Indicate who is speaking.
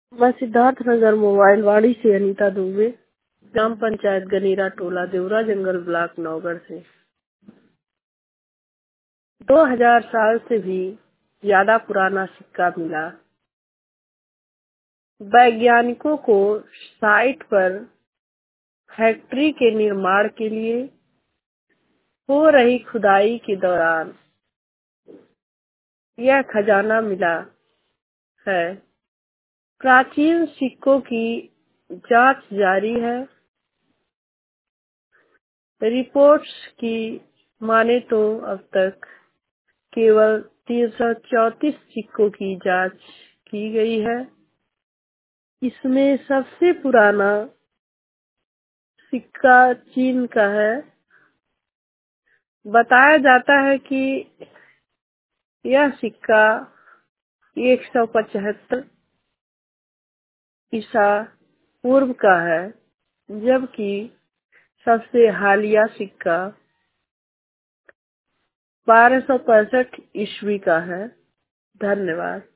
Speaker 1: मैं सिद्धार्थ नगर मोबाइल वाड़ी से अनीता दुबे, ग्राम पंचायत गनीरा, टोला देवरा जंगल, ब्लॉक नौगढ़ से। 2000 साल से भी ज्यादा पुराना सिक्का मिला। वैज्ञानिकों को साइट पर फैक्ट्री के निर्माण के लिए हो रही खुदाई के दौरान यह खजाना मिला है। प्राचीन सिक्कों की जांच जारी है। रिपोर्ट्स की माने तो अब तक केवल 334 सिक्कों की जांच की गई है। इसमें सबसे पुराना सिक्का चीन का है। बताया जाता है कि यह सिक्का 175 ईसा पूर्व का है, जबकि सबसे हालिया सिक्का 1265 ईस्वी का है। धन्यवाद।